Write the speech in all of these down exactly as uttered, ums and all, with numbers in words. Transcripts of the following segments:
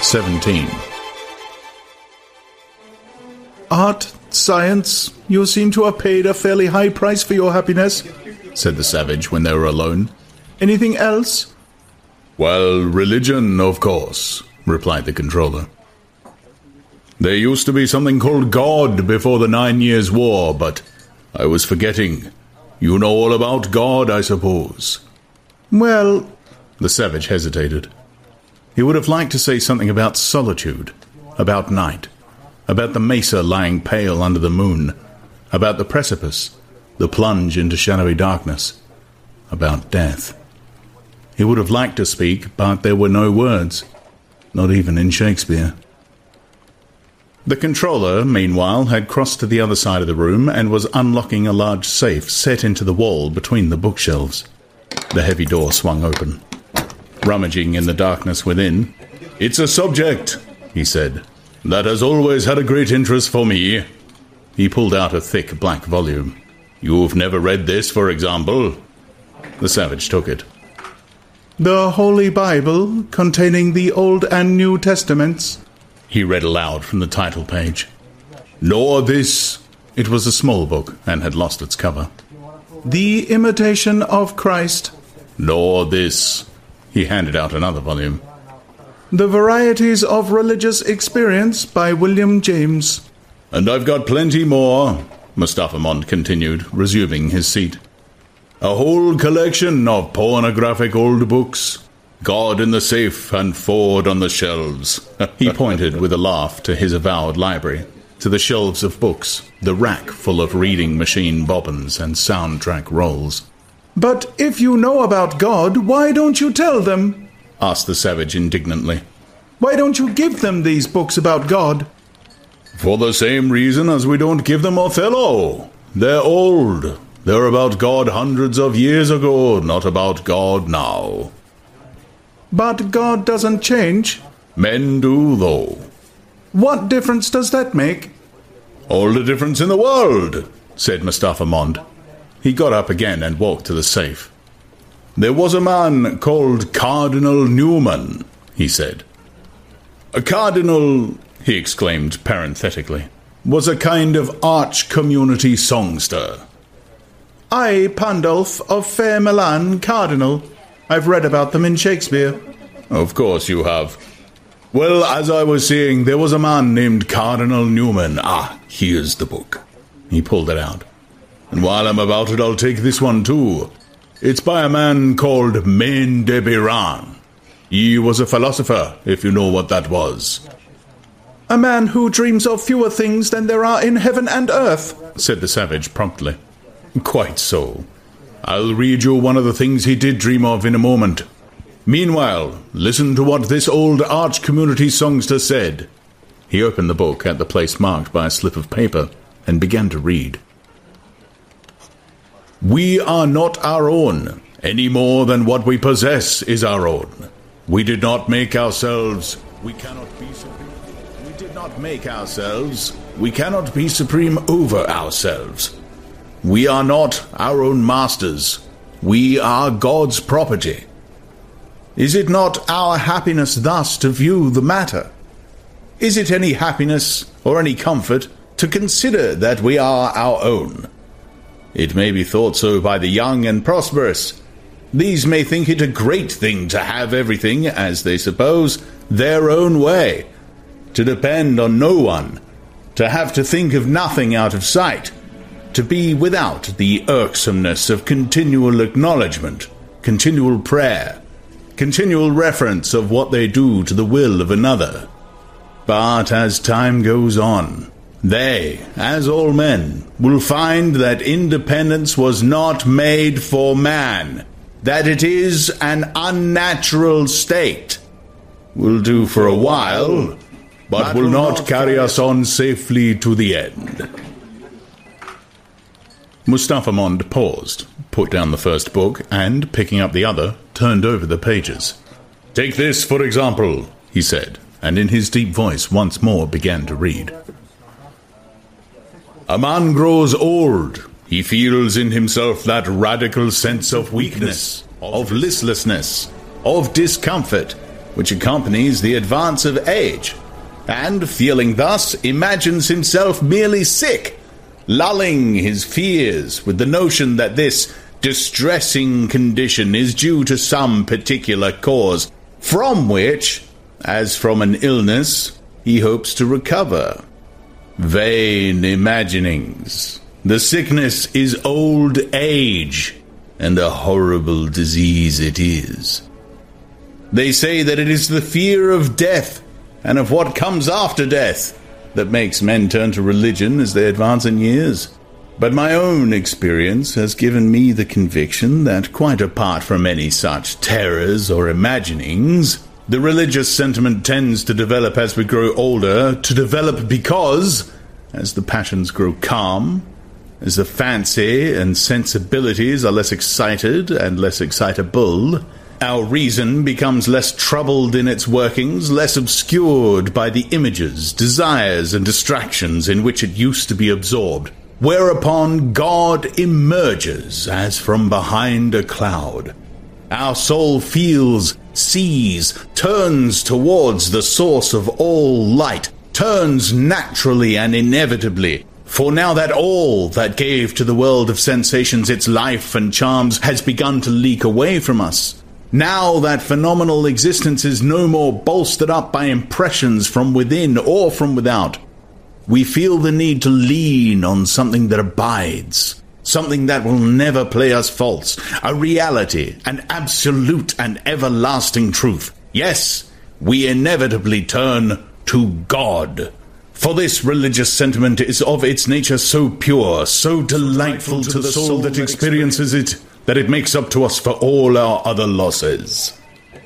seventeen. Art, science, you seem to have paid a fairly high price for your happiness, said the savage when they were alone. Anything else? Well, religion, of course, replied the controller. There used to be something called God before the Nine Years' War, but I was forgetting. You know all about God, I suppose. Well, the savage hesitated. He would have liked to say something about solitude, about night, about the mesa lying pale under the moon, about the precipice, the plunge into shadowy darkness, about death. He would have liked to speak, but there were no words, not even in Shakespeare. The controller, meanwhile, had crossed to the other side of the room and was unlocking a large safe set into the wall between the bookshelves. The heavy door swung open. Rummaging in the darkness within, "It's a subject," he said, "that has always had a great interest for me." He pulled out a thick black volume. "You've never read this, for example?" The savage took it. "The Holy Bible, containing the Old and New Testaments," he read aloud from the title page. "Nor this." It was a small book and had lost its cover. "The Imitation of Christ." "Nor this." He handed out another volume. "The Varieties of Religious Experience by William James." "And I've got plenty more," Mustafa Mond continued, resuming his seat. "A whole collection of pornographic old books. God in the safe and Ford on the shelves." He pointed with a laugh to his avowed library, to the shelves of books, the rack full of reading machine bobbins and soundtrack rolls. "But if you know about God, why don't you tell them?" asked the savage indignantly. "Why don't you give them these books about God?" "For the same reason as we don't give them Othello. They're old. They're about God hundreds of years ago, not about God now." "But God doesn't change." "Men do, though." "What difference does that make?" "All the difference in the world," said Mustafa Mond. He got up again and walked to the safe. "There was a man called Cardinal Newman," he said. "A cardinal," he exclaimed parenthetically, "was a kind of arch-community songster." "I, Pandulf of Fair Milan, Cardinal. I've read about them in Shakespeare." "Of course you have. Well, as I was saying, there was a man named Cardinal Newman. Ah, here's the book." He pulled it out. "And while I'm about it, I'll take this one too. It's by a man called Maine de Biran. He was a philosopher, if you know what that was." "A man who dreams of fewer things than there are in heaven and earth," said the savage promptly. "Quite so. I'll read you one of the things he did dream of in a moment. Meanwhile, listen to what this old arch-community songster said." He opened the book at the place marked by a slip of paper and began to read. "We are not our own, any more than what we possess is our own. We did not make ourselves, we cannot be supreme. We did not make ourselves, we cannot be supreme over ourselves. We are not our own masters. We are God's property. Is it not our happiness thus to view the matter? Is it any happiness or any comfort to consider that we are our own? It may be thought so by the young and prosperous. These may think it a great thing to have everything, as they suppose, their own way, to depend on no one, to have to think of nothing out of sight, to be without the irksomeness of continual acknowledgement, continual prayer, continual reference of what they do to the will of another. But as time goes on, they, as all men, will find that independence was not made for man, that it is an unnatural state. Will do for a while, but will not carry us on safely to the end." Mustafa Mond paused, put down the first book, and, picking up the other, turned over the pages. "Take this, for example," he said, and in his deep voice once more began to read. "A man grows old. He feels in himself that radical sense of weakness, of listlessness, of discomfort, which accompanies the advance of age, and, feeling thus, imagines himself merely sick, lulling his fears with the notion that this distressing condition is due to some particular cause, from which, as from an illness, he hopes to recover. Vain imaginings. The sickness is old age, and a horrible disease it is. They say that it is the fear of death, and of what comes after death, that makes men turn to religion as they advance in years. But my own experience has given me the conviction that, quite apart from any such terrors or imaginings, the religious sentiment tends to develop as we grow older, to develop because, as the passions grow calm, as the fancy and sensibilities are less excited and less excitable, our reason becomes less troubled in its workings, less obscured by the images, desires, and distractions in which it used to be absorbed, whereupon God emerges as from behind a cloud. Our soul feels, sees, turns towards the source of all light, turns naturally and inevitably, for now that all that gave to the world of sensations its life and charms has begun to leak away from us, now that phenomenal existence is no more bolstered up by impressions from within or from without, we feel the need to lean on something that abides, something that will never play us false, a reality, an absolute and everlasting truth. Yes, we inevitably turn to God. For this religious sentiment is of its nature so pure, so delightful to the soul that experiences it, that it makes up to us for all our other losses.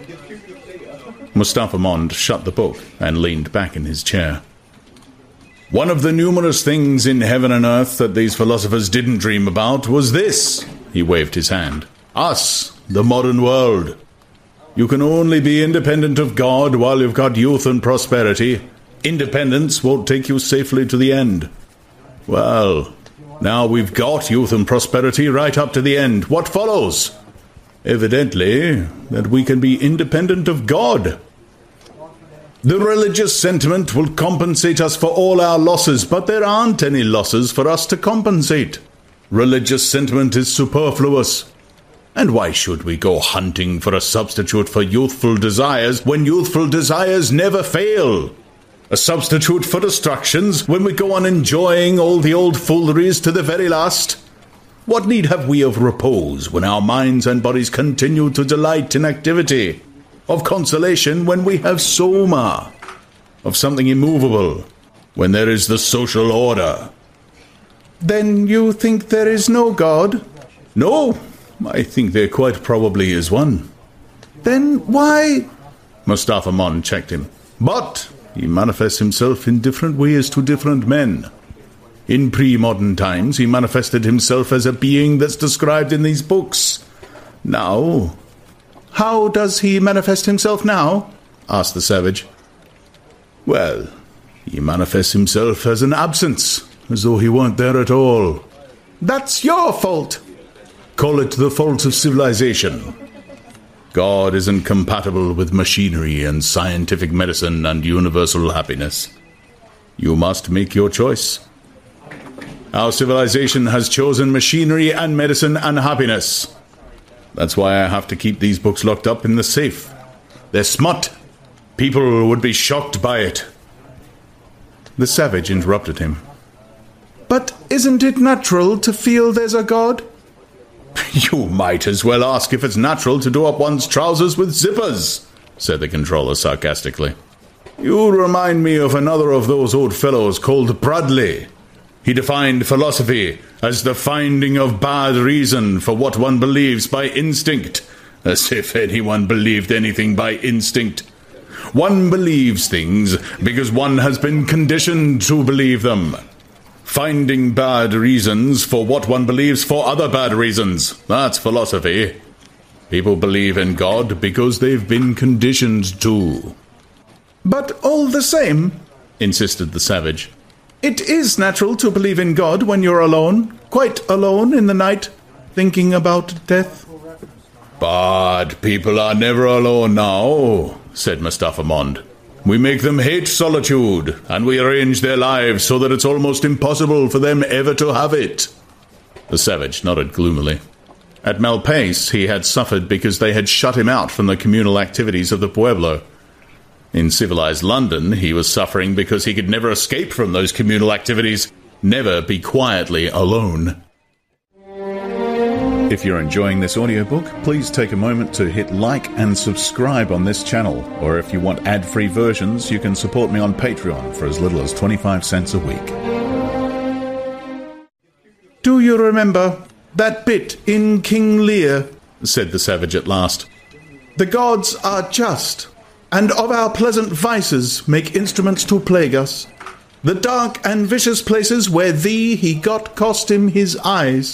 Mustafa Mond shut the book and leaned back in his chair. One of the numerous things in heaven and earth that these philosophers didn't dream about was this. He waved his hand. Us, the modern world. You can only be independent of God while you've got youth and prosperity. Independence won't take you safely to the end. Well, now we've got youth and prosperity right up to the end. What follows? Evidently, that we can be independent of God. The religious sentiment will compensate us for all our losses, but there aren't any losses for us to compensate. Religious sentiment is superfluous. And why should we go hunting for a substitute for youthful desires when youthful desires never fail? A substitute for distractions when we go on enjoying all the old fooleries to the very last? What need have we of repose when our minds and bodies continue to delight in activity? Of consolation when we have soma? Of something immovable when there is the social order? Then you think there is no God? No, I think there quite probably is one. Then why? Mustafa Mond checked him. But he manifests himself in different ways to different men. In pre-modern times, he manifested himself as a being that's described in these books. Now, how does he manifest himself now? Asked the savage. Well, he manifests himself as an absence, as though he weren't there at all. That's your fault. Call it the fault of civilization. God isn't compatible with machinery and scientific medicine and universal happiness. You must make your choice. Our civilization has chosen machinery and medicine and happiness. That's why I have to keep these books locked up in the safe. They're smut. People would be shocked by it. The savage interrupted him. But isn't it natural to feel there's a God? You might as well ask if it's natural to do up one's trousers with zippers, said the controller sarcastically. You remind me of another of those old fellows called Bradley. He defined philosophy as the finding of bad reason for what one believes by instinct, as if anyone believed anything by instinct. One believes things because one has been conditioned to believe them. Finding bad reasons for what one believes for other bad reasons. That's philosophy. People believe in God because they've been conditioned to. But all the same, insisted the savage, it is natural to believe in God when you're alone, quite alone in the night, thinking about death. But people are never alone now, said Mustafa Mond. "We make them hate solitude, and we arrange their lives so that it's almost impossible for them ever to have it." The savage nodded gloomily. At Malpais, he had suffered because they had shut him out from the communal activities of the Pueblo. In civilized London, he was suffering because he could never escape from those communal activities, never be quietly alone. If you're enjoying this audiobook, please take a moment to hit like and subscribe on this channel, or if you want ad-free versions, you can support me on Patreon for as little as twenty-five cents a week. "Do you remember that bit in King Lear?" said the savage at last. "The gods are just, and of our pleasant vices make instruments to plague us. The dark and vicious places where thee he got cost him his eyes."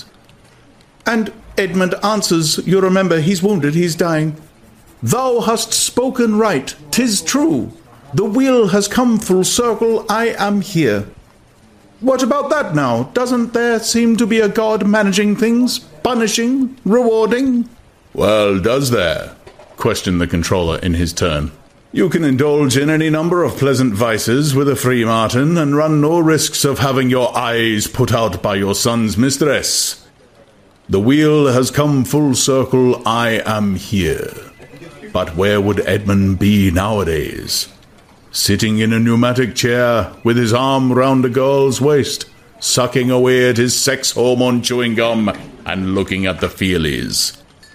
And Edmund answers, you remember, he's wounded, he's dying. "Thou hast spoken right, 'tis true. The wheel has come full circle, I am here." What about that now? Doesn't there seem to be a god managing things, punishing, rewarding? "Well, does there?" questioned the controller in his turn. "You can indulge in any number of pleasant vices with a free martin and run no risks of having your eyes put out by your son's mistress. The wheel has come full circle, I am here. But where would Edmund be nowadays? Sitting in a pneumatic chair, with his arm round a girl's waist, sucking away at his sex hormone chewing gum, and looking at the feelies.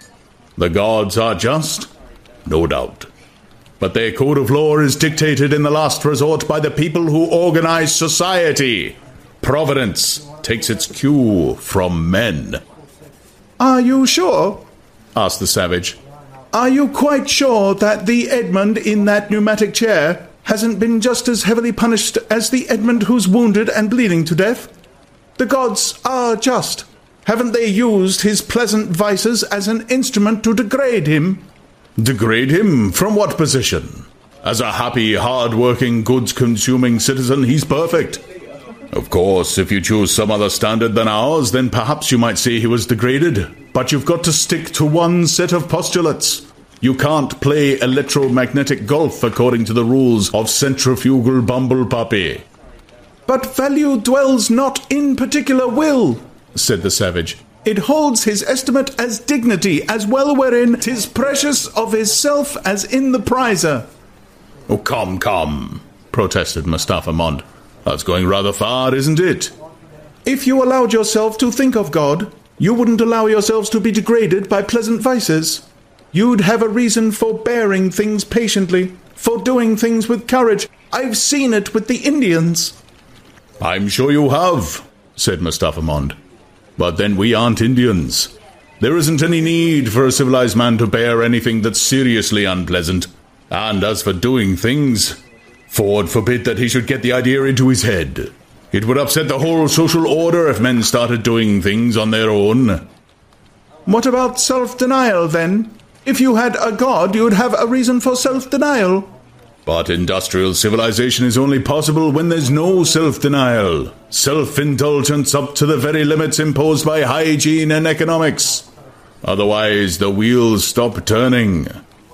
The gods are just, no doubt. But their code of law is dictated in the last resort by the people who organize society. Providence takes its cue from men." "Are you sure?" asked the savage. "Are you quite sure that the Edmund in that pneumatic chair hasn't been just as heavily punished as the Edmund who's wounded and bleeding to death? The gods are just. Haven't they used his pleasant vices as an instrument to degrade him?" "Degrade him? From what position? As a happy, hard-working, goods-consuming citizen, he's perfect. Of course, if you choose some other standard than ours, then perhaps you might say he was degraded. But you've got to stick to one set of postulates. You can't play electromagnetic golf according to the rules of centrifugal bumblepuppy." "But value dwells not in particular will," said the savage. "It holds his estimate as dignity, as well wherein 'tis precious of his self as in the prizer." "Oh, come, come," protested Mustafa Mond. "That's going rather far, isn't it?" "If you allowed yourself to think of God, you wouldn't allow yourselves to be degraded by pleasant vices. You'd have a reason for bearing things patiently, for doing things with courage. I've seen it with the Indians." "I'm sure you have," said Mustafa Mond. "But then we aren't Indians. There isn't any need for a civilized man to bear anything that's seriously unpleasant. And as for doing things, Ford forbid that he should get the idea into his head. It would upset the whole social order if men started doing things on their own." "What about self-denial, then? If you had a god, you'd have a reason for self-denial." "But industrial civilization is only possible when there's no self-denial. Self-indulgence up to the very limits imposed by hygiene and economics. Otherwise, the wheels stop turning."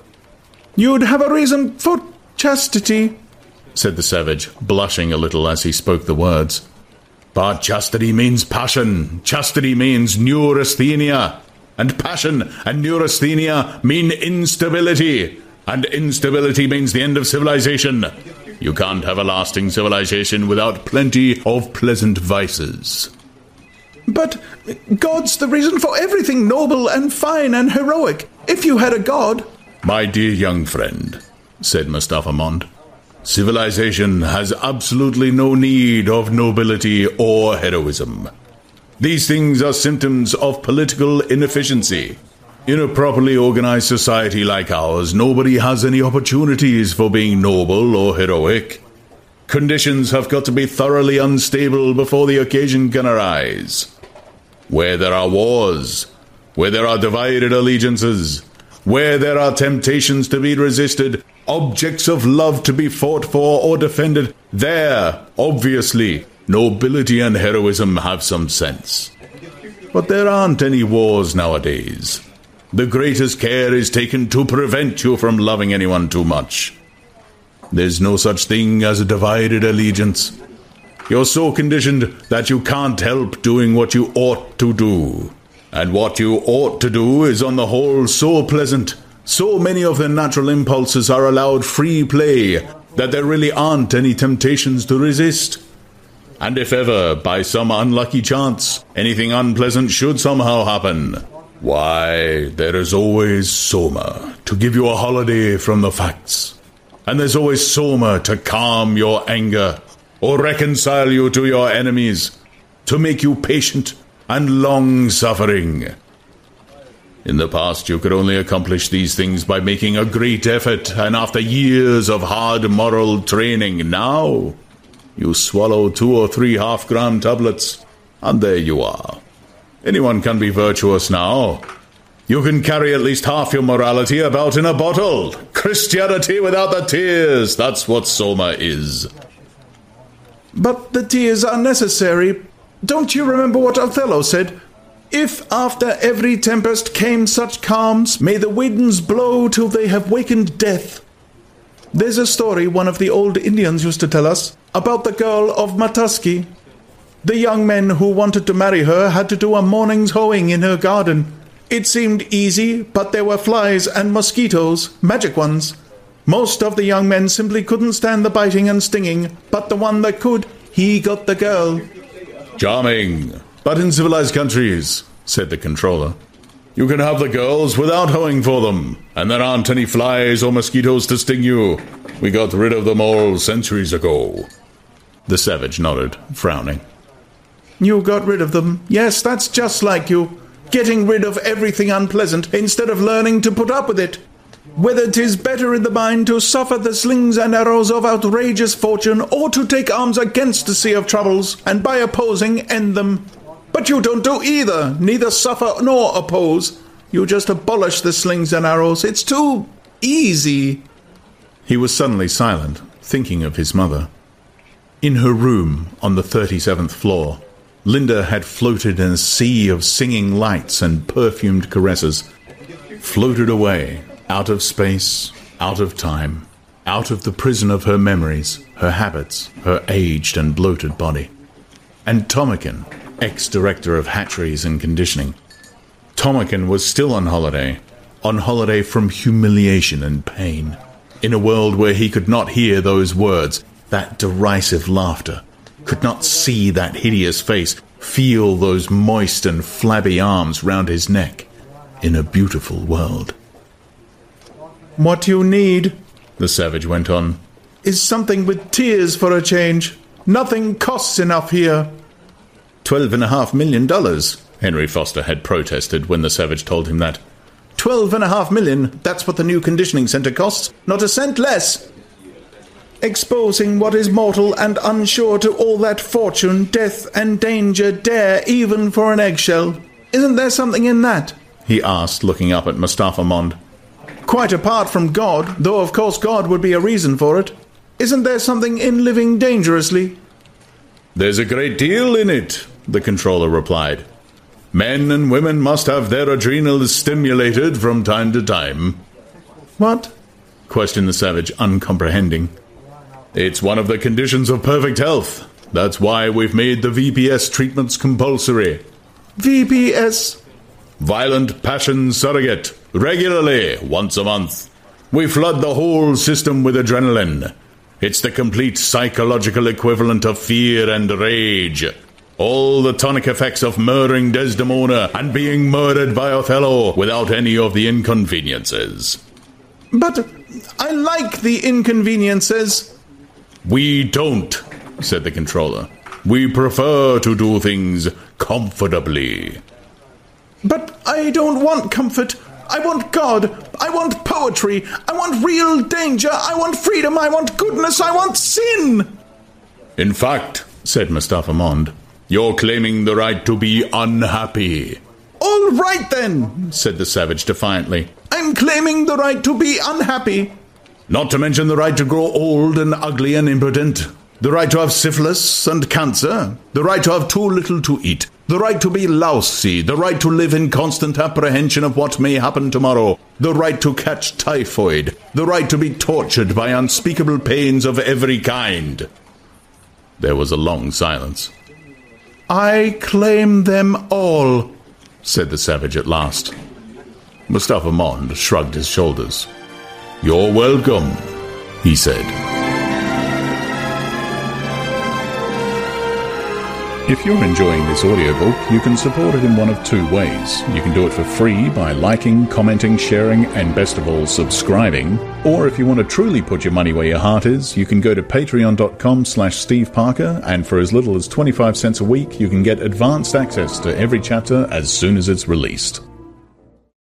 "You'd have a reason for chastity," said the savage, blushing a little as he spoke the words. "But chastity means passion. Chastity means neurasthenia. And passion and neurasthenia mean instability. And instability means the end of civilization. You can't have a lasting civilization without plenty of pleasant vices." "But God's the reason for everything noble and fine and heroic. If you had a god—" "My dear young friend," said Mustafa Mond, "civilization has absolutely no need of nobility or heroism. These things are symptoms of political inefficiency. In a properly organized society like ours, nobody has any opportunities for being noble or heroic. Conditions have got to be thoroughly unstable before the occasion can arise. Where there are wars, where there are divided allegiances, where there are temptations to be resisted, objects of love to be fought for or defended, there, obviously, nobility and heroism have some sense. But there aren't any wars nowadays. the greatest care is taken to prevent you from loving anyone too much. There's no such thing as a divided allegiance. You're so conditioned that you can't help doing what you ought to do. And what you ought to do is on the whole so pleasant. So many of the natural impulses are allowed free play that there really aren't any temptations to resist. And if ever, by some unlucky chance, anything unpleasant should somehow happen, why, there is always Soma to give you a holiday from the facts. And there's always Soma to calm your anger, or reconcile you to your enemies, to make you patient and long-suffering. In the past, you could only accomplish these things by making a great effort, and after years of hard moral training, now you swallow two or three half-gram tablets, and there you are. Anyone can be virtuous now. You can carry at least half your morality about in a bottle. Christianity without the tears, that's what Soma is. But the tears are necessary. Don't you remember what Othello said? If after every tempest came such calms, may the winds blow till they have wakened death. There's a story one of the old Indians used to tell us about the girl of Mataski. The young men who wanted to marry her had to do a morning's hoeing in her garden. It seemed easy, but there were flies and mosquitoes, magic ones. Most of the young men simply couldn't stand the biting and stinging, but the one that could, he got the girl. Charming. But in civilized countries, said the controller, you can have the girls without hoeing for them, and there aren't any flies or mosquitoes to sting you. We got rid of them all centuries ago. The savage nodded, frowning. You got rid of them. Yes, that's just like you. Getting rid of everything unpleasant instead of learning to put up with it. Whether 'tis better in the mind to suffer the slings and arrows of outrageous fortune, or to take arms against a sea of troubles, and by opposing end them. But you don't do either, neither suffer nor oppose. You just abolish the slings and arrows. It's too easy. He was suddenly silent, thinking of his mother. In her room on the thirty-seventh floor, Linda had floated in a sea of singing lights and perfumed caresses. Floated away, out of space, out of time, out of the prison of her memories, her habits, her aged and bloated body. And Tomakin, ex-director of hatcheries and conditioning. Tomakin was still on holiday, on holiday from humiliation and pain, in a world where he could not hear those words, that derisive laughter, could not see that hideous face, feel those moist and flabby arms round his neck, in a beautiful world. What you need, the savage went on, is something with tears for a change. Nothing costs enough here. Twelve and a half million dollars, Henry Foster had protested when the savage told him that. Twelve and a half million, that's what the new conditioning center costs, not a cent less. Exposing what is mortal and unsure to all that fortune, death, and danger dare even for an eggshell. Isn't there something in that? He asked, looking up at Mustafa Mond. Quite apart from God, though of course God would be a reason for it. Isn't there something in living dangerously? There's a great deal in it, the controller replied. Men and women must have their adrenals stimulated from time to time. What? Questioned the savage, uncomprehending. It's one of the conditions of perfect health. That's why we've made the V P S treatments compulsory. V P S? Violent Passion Surrogate. Regularly, once a month. We flood the whole system with adrenaline. It's the complete psychological equivalent of fear and rage. All the tonic effects of murdering Desdemona and being murdered by Othello without any of the inconveniences. But I like the inconveniences. We don't, said the controller. We prefer to do things comfortably. But I don't want comfort. I want God. I want poetry. I want real danger. I want freedom. I want goodness. I want sin. In fact, said Mustafa Mond, you're claiming the right to be unhappy. All right then, said the savage defiantly. I'm claiming the right to be unhappy. Not to mention the right to grow old and ugly and impotent. The right to have syphilis and cancer. The right to have too little to eat. The right to be lousy, the right to live in constant apprehension of what may happen tomorrow, the right to catch typhoid, the right to be tortured by unspeakable pains of every kind. There was a long silence. I claim them all, said the savage at last. Mustafa Mond shrugged his shoulders. You're welcome, he said. If you're enjoying this audiobook, you can support it in one of two ways. You can do it for free by liking, commenting, sharing, and best of all, subscribing. Or if you want to truly put your money where your heart is, you can go to patreon.com slash Steve Parker, and for as little as twenty-five cents a week, you can get advanced access to every chapter as soon as it's released.